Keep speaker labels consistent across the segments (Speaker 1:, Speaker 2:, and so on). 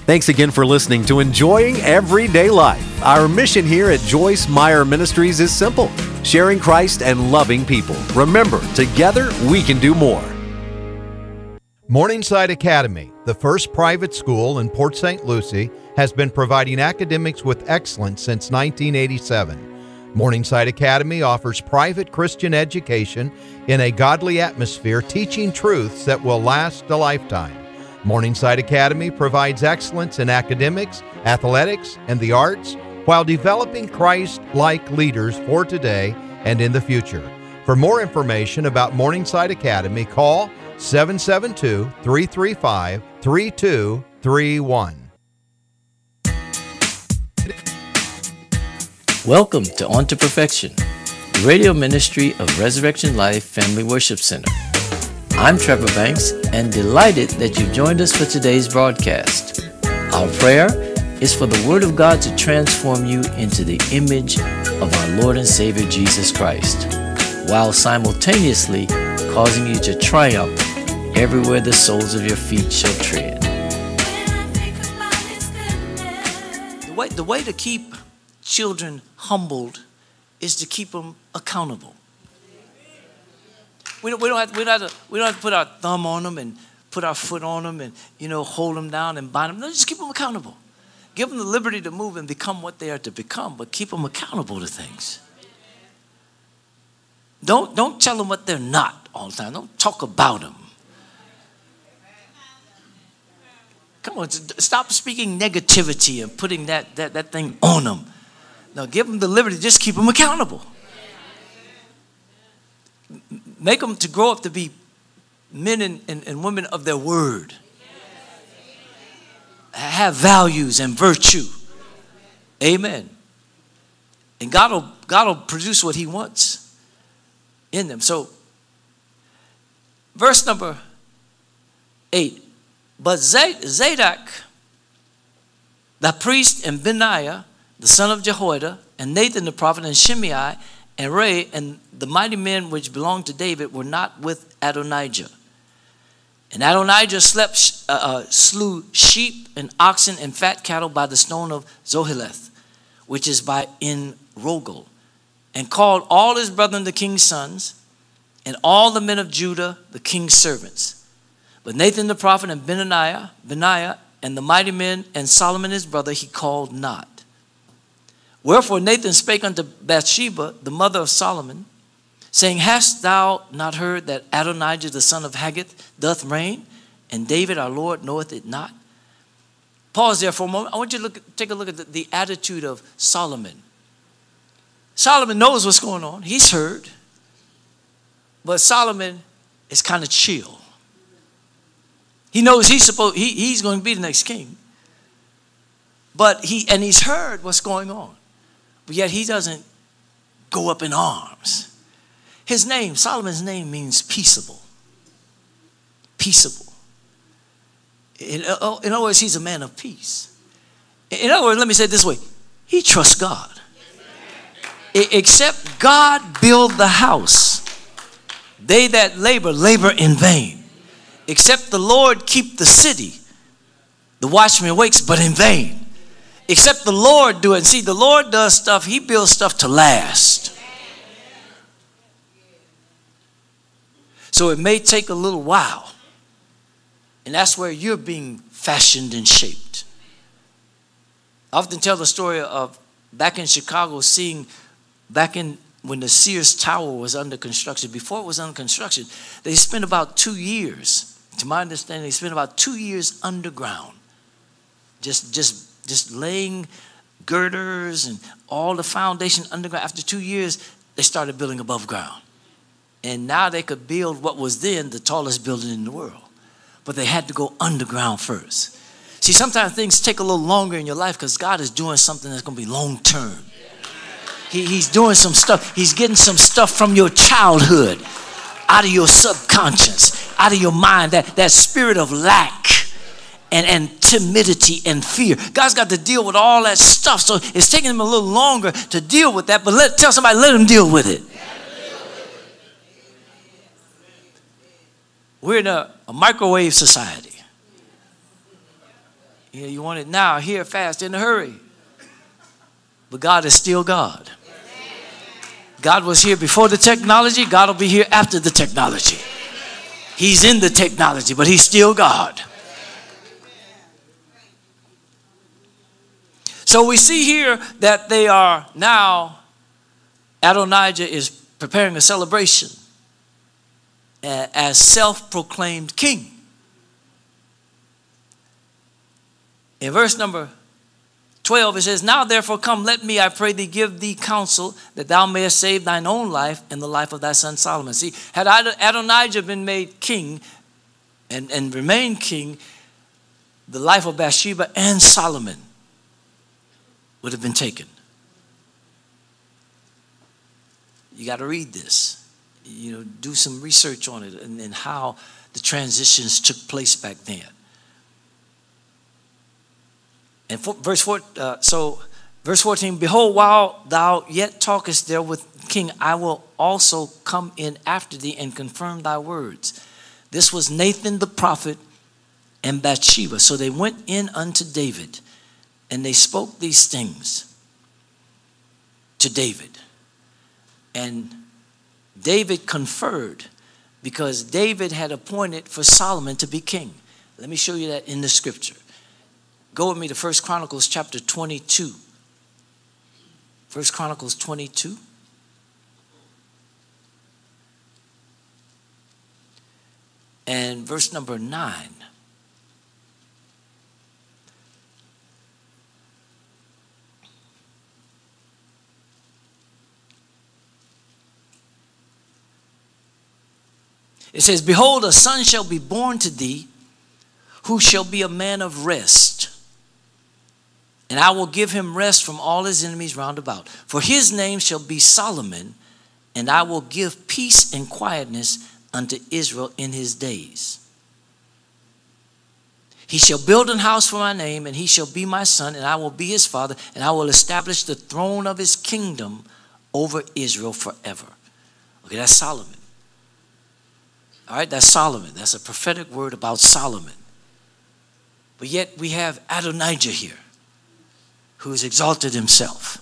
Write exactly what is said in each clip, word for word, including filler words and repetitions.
Speaker 1: Thanks again for listening to Enjoying Everyday Life. Our mission here at Joyce Meyer Ministries is simple: sharing Christ and loving people. Remember, together we can do more.
Speaker 2: Morningside Academy, the first private school in Port Saint Lucie, has been providing academics with excellence since nineteen eighty-seven. Morningside Academy offers private Christian education in a godly atmosphere, teaching truths that will last a lifetime. Morningside Academy provides excellence in academics, athletics, and the arts while developing Christ-like leaders for today and in the future. For more information about Morningside Academy, call seven seven two, three three five, three two three one.
Speaker 3: Welcome to On to Perfection, the radio ministry of Resurrection Life Family Worship Center. I'm Trevor Banks and delighted that you've joined us for today's broadcast. Our prayer is for the Word of God to transform you into the image of our Lord and Savior Jesus Christ, while simultaneously causing you to triumph everywhere the soles of your feet shall tread. The way, the way to keep children humbled is to keep them accountable. We don't, we don't have, we don't have to, we don't have to put our thumb on them and put our foot on them and, you know, hold them down and bind them. No, just keep them accountable. Give them the liberty to move and become what they are to become, but keep them accountable to things. Don't, don't tell them what they're not all the time. Don't talk about them. Come on, stop speaking negativity and putting that, that, that thing on them. No, give them the liberty. Just keep them accountable. Make them to grow up to be men and, and, and women of their word. Have values and virtue. Amen. And God will, God will produce what he wants in them. So, verse number eight. But Zadok, the priest, and Benaiah, the son of Jehoiada, and Nathan the prophet, and Shimei, and Ray, and the mighty men which belonged to David were not with Adonijah. And Adonijah slept, uh, uh, slew sheep and oxen and fat cattle by the stone of Zoheleth, which is by En Rogel, and called all his brethren the king's sons, and all the men of Judah the king's servants. But Nathan the prophet and Benaiah, Benaiah and the mighty men and Solomon his brother he called not. Wherefore Nathan spake unto Bathsheba, the mother of Solomon, saying, Hast thou not heard that Adonijah the son of Haggith doth reign, and David our Lord knoweth it not? Pause there for a moment. I want you to look, take a look at the, the attitude of Solomon. Solomon knows what's going on. He's heard. But Solomon is kind of chill. He knows he's supposed he, he's going to be the next king. But he and he's heard what's going on. But yet he doesn't go up in arms. His name, Solomon's name, means peaceable. Peaceable. In, in other words, he's a man of peace. In other words, let me say it this way. He trusts God. Except God build the house, they that labor, labor in vain. Except the Lord keep the city, the watchman wakes, but in vain. Except the Lord do it. And see, the Lord does stuff. He builds stuff to last. So it may take a little while. And that's where you're being fashioned and shaped. I often tell the story of back in Chicago, seeing back in when the Sears Tower was under construction. Before it was under construction, they spent about two years. To my understanding, they spent about two years underground. Just, just Just laying girders and all the foundation underground. After two years, they started building above ground. And now they could build what was then the tallest building in the world. But they had to go underground first. See, sometimes things take a little longer in your life because God is doing something that's going to be long term. He, he's doing some stuff. He's getting some stuff from your childhood, out of your subconscious, out of your mind, that, that spirit of lack. And, and timidity and fear. God's got to deal with all that stuff. So it's taking him a little longer to deal with that. But let, tell somebody, let him deal with it. We're in a, a microwave society. You know, you want it now, here, fast, in a hurry. But God is still God. God was here before the technology. God will be here after the technology. He's in the technology, but he's still God. So we see here that they are now, Adonijah is preparing a celebration as self-proclaimed king. In verse number twelve, it says, now therefore come, let me, I pray thee, give thee counsel, that thou mayest save thine own life and the life of thy son Solomon. See, had Adonijah been made king and, and remained king, the life of Bathsheba and Solomon would have been taken. You got to read this. You know, do some research on it and, and how the transitions took place back then. And for, verse four, uh, so verse fourteen, behold, while thou yet talkest there with the king, I will also come in after thee and confirm thy words. This was Nathan the prophet and Bathsheba. So they went in unto David, and they spoke these things to David. And David conferred, because David had appointed for Solomon to be king. Let me show you that in the scripture. Go with me to First Chronicles chapter twenty-two. First Chronicles twenty-two. And verse number nine. It says, behold, a son shall be born to thee, who shall be a man of rest. And I will give him rest from all his enemies round about. For his name shall be Solomon, and I will give peace and quietness unto Israel in his days. He shall build an house for my name, and he shall be my son, and I will be his father, and I will establish the throne of his kingdom over Israel forever. Okay, that's Solomon. All right, that's Solomon. That's a prophetic word about Solomon. But yet we have Adonijah here, who has exalted himself.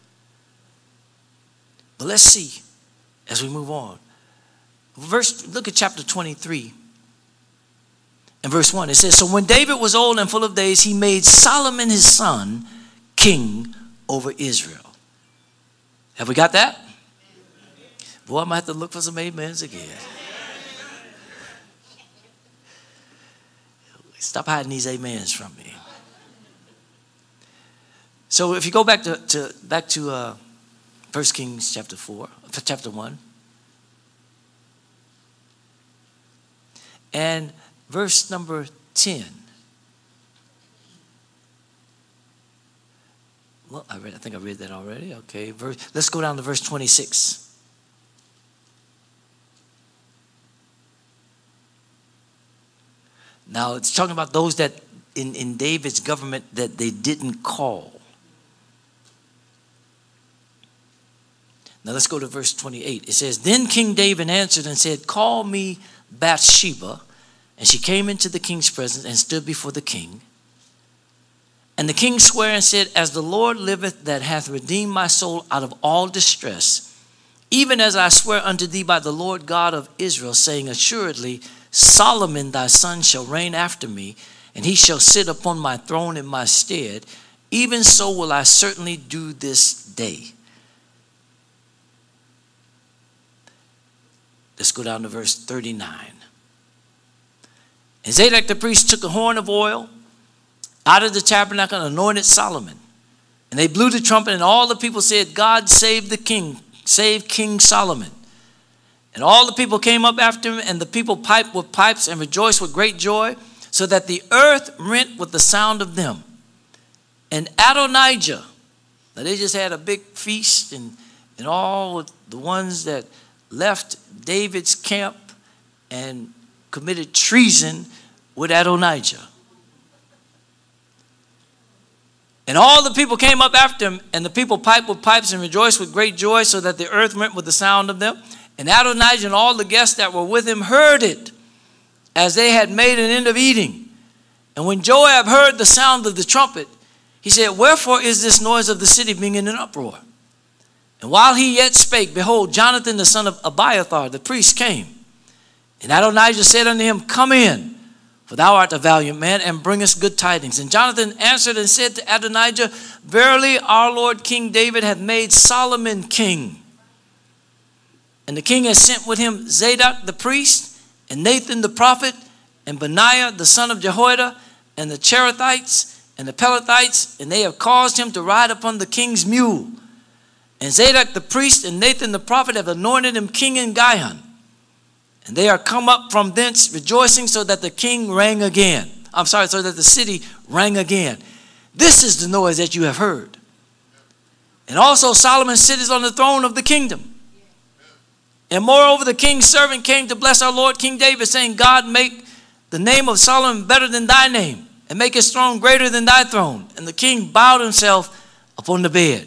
Speaker 3: But let's see as we move on. Verse, look at chapter twenty-three and verse one. It says, so when David was old and full of days, he made Solomon his son king over Israel. Have we got that? Boy, I might have to look for some amens again. Stop hiding these amens from me. So if you go back to, to back to uh, First Kings chapter four, chapter one, and verse number ten. Well, I read. I think I read that already. Okay, verse, let's go down to verse twenty-six. Now, it's talking about those that in, in David's government that they didn't call. Now, let's go to verse twenty-eight. It says, then King David answered and said, call me Bathsheba. And she came into the king's presence and stood before the king. And the king sware and said, as the Lord liveth, that hath redeemed my soul out of all distress, even as I swear unto thee by the Lord God of Israel, saying, assuredly, Solomon thy son shall reign after me, and he shall sit upon my throne in my stead. Even so will I certainly do this day. Let's go down to verse thirty-nine. And Zadok the priest took a horn of oil out of the tabernacle and anointed Solomon. And they blew the trumpet, and all the people said, God save the king, save King Solomon. And all the people came up after him, and the people piped with pipes and rejoiced with great joy, so that the earth rent with the sound of them. And Adonijah, now they just had a big feast, and, and all the ones that left David's camp and committed treason with Adonijah. And all the people came up after him, and the people piped with pipes and rejoiced with great joy, so that the earth rent with the sound of them. And Adonijah and all the guests that were with him heard it, as they had made an end of eating. And when Joab heard the sound of the trumpet, he said, wherefore is this noise of the city being in an uproar? And while he yet spake, behold, Jonathan the son of Abiathar, the priest, came. And Adonijah said unto him, come in, for thou art a valiant man, and bring us good tidings. And Jonathan answered and said to Adonijah, verily our Lord King David hath made Solomon king. And the king has sent with him Zadok the priest, and Nathan the prophet, and Benaiah the son of Jehoiada, and the Cherethites, and the Pelethites, and they have caused him to ride upon the king's mule. And Zadok the priest and Nathan the prophet have anointed him king in Gihon. And they are come up from thence rejoicing, so that the king rang again. I'm sorry, so that the city rang again. This is the noise that you have heard. And also Solomon sitteth on the throne of the kingdom. And moreover, the king's servant came to bless our Lord King David, saying, God make the name of Solomon better than thy name, and make his throne greater than thy throne. And the king bowed himself upon the bed.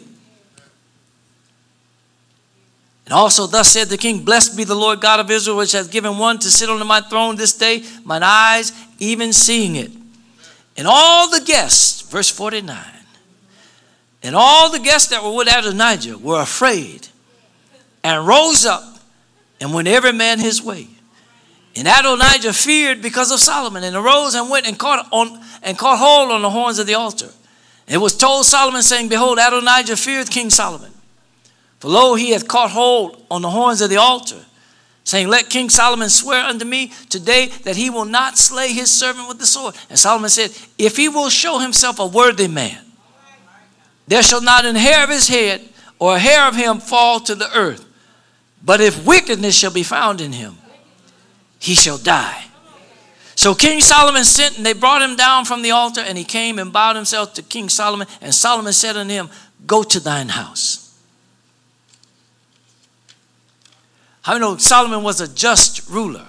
Speaker 3: And also thus said the king, blessed be the Lord God of Israel, which hath given one to sit on my throne this day, mine eyes even seeing it. And all the guests, verse forty-nine, and all the guests that were with Adonijah were afraid, and rose up, and went every man his way. And Adonijah feared because of Solomon, and arose and went and caught on and caught hold on the horns of the altar. And it was told Solomon, saying, behold, Adonijah feareth King Solomon. For lo, he hath caught hold on the horns of the altar, saying, let King Solomon swear unto me today that he will not slay his servant with the sword. And Solomon said, if he will show himself a worthy man, there shall not an hair of his head or a hair of him fall to the earth. But if wickedness shall be found in him, he shall die. So King Solomon sent, and they brought him down from the altar, and he came and bowed himself to King Solomon. And Solomon said unto him, go to thine house. How do you know Solomon was a just ruler?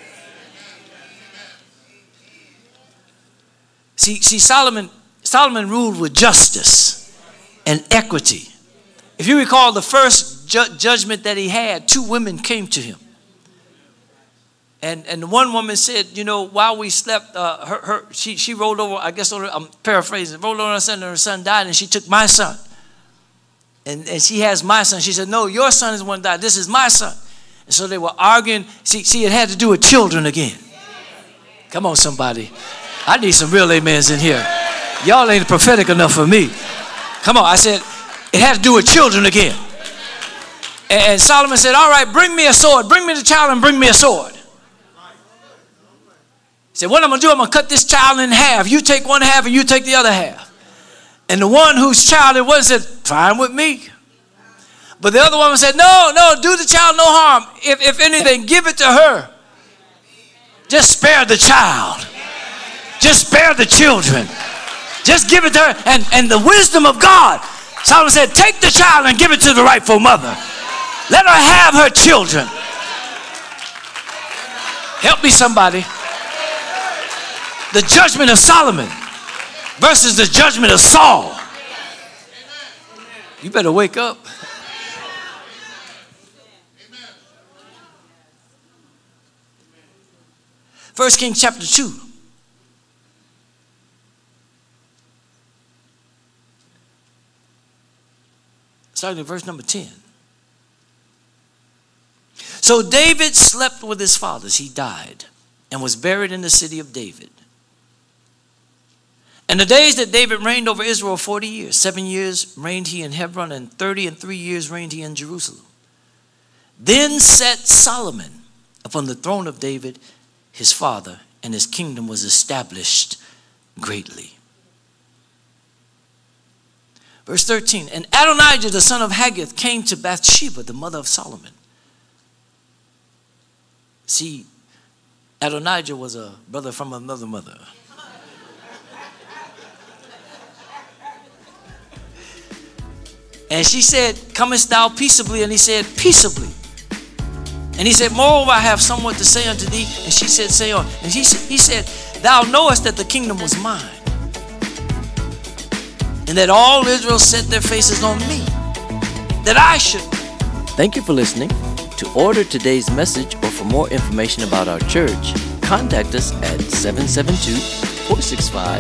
Speaker 3: See, see Solomon, Solomon ruled with justice and equity. If you recall the first ju- judgment that he had, two women came to him. And and one woman said, you know, while we slept, uh, her, her she, she rolled over, I guess over, I'm paraphrasing, rolled over her son, and her son died, and she took my son. And, and she has my son. She said, no, your son is the one who died. This is my son. And so they were arguing. See, see, it had to do with children again. Come on, somebody. I need some real amens in here. Y'all ain't prophetic enough for me. Come on, I said, it had to do with children again. And, and Solomon said, all right, bring me a sword. Bring me the child and bring me a sword. He said, what I'm going to do, I'm going to cut this child in half. You take one half and you take the other half. And the one whose child it was said, fine with me. But the other woman said, no, no, do the child no harm. If, if anything, give it to her. Just spare the child. Just spare the children. Just give it to her. And, and the wisdom of God, Solomon said, take the child and give it to the rightful mother. Let her have her children. Help me, somebody. The judgment of Solomon versus the judgment of Saul. You better wake up. First Kings chapter two. Starting at verse number ten. So David slept with his fathers. He died and was buried in the city of David. And the days that David reigned over Israel, forty years. Seven years reigned he in Hebron, and thirty and three years reigned he in Jerusalem. Then sat Solomon upon the throne of David, his father, and his kingdom was established greatly. Verse thirteen, and Adonijah, the son of Haggith, came to Bathsheba, the mother of Solomon. See, Adonijah was a brother from another mother. And she said, comest thou peaceably? And he said, peaceably. And he said, moreover, I have somewhat to say unto thee. And she said, say on. And he, he said, thou knowest that the kingdom was mine, and that all Israel set their faces on me, that I should. Thank you for listening. To order today's message or for more information about our church, contact us at seven seven two, four six five,